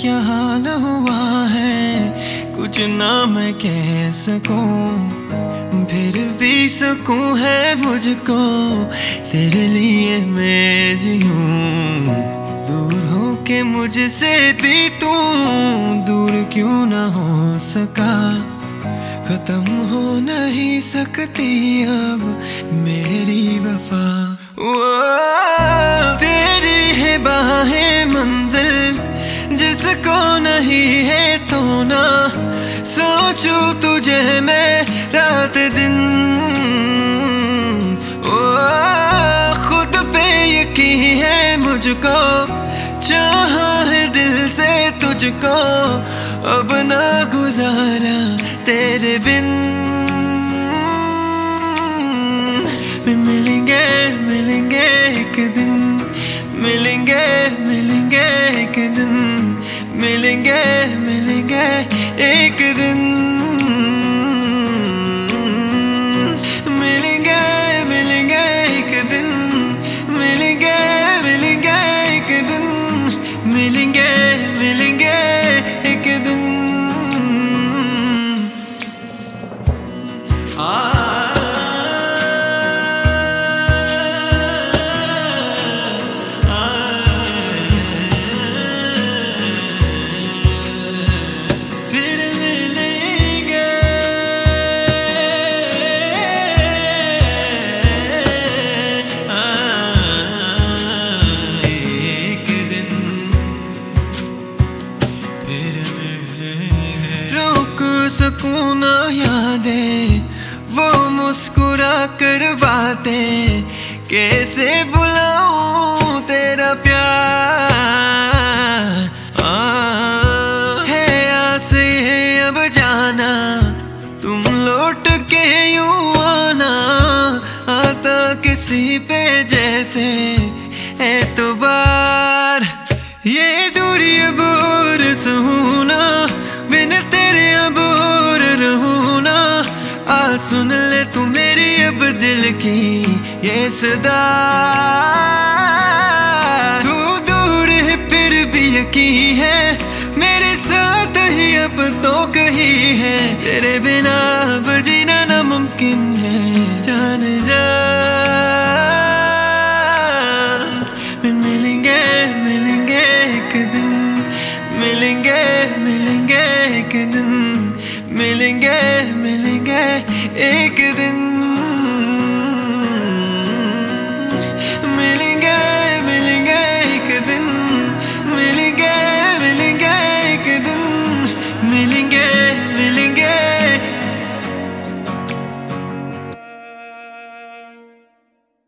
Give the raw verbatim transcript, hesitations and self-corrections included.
क्या हाल हुआ है, कुछ ना मैं कह सकूं, फिर भी सकूं है मुझको, तेरे लिए मैं जीऊं। दूर हो के मुझसे भी तू दूर क्यों ना हो सका, खत्म हो नहीं सकती अब मेरी वफा। वो तेरी है बाहें मंजिल, जिसको नहीं है तो ना सोचूं तुझे मैं रात दिन। ओ खुद पे यकीन है मुझको, चाहा है दिल से तुझको, अब ना गुजारा तेरे बिन। मिलेंगे मिलेंगे एक दिन, मिलेंगे मिलेंगे एक दिन, मिलेंगे मिलेंगे एक दिन, मिलेंगे मिलेंगे एक दिन, मिलेंगे मिलेंगे एक दिन, मिलेंगे मिलेंगे एक दिन। आ रोक सकूं ना यादें, वो मुस्कुरा कर बातें, कैसे बुलाऊं तेरा प्यार। आ, है आस है अब जाना, तुम लौट के यूं आना, आता किसी पे जैसे एतबार। ये दूरी अब और सहूं ना, बिन तेरे अब और रहूं ना, आ सुन ले तू मेरी अब दिल की ये सदा। तू दूर है फिर भी यकीन है, मेरे साथ ही अब तो कहीं है, तेरे बिना अब जीना नामुमकिन है। जान जा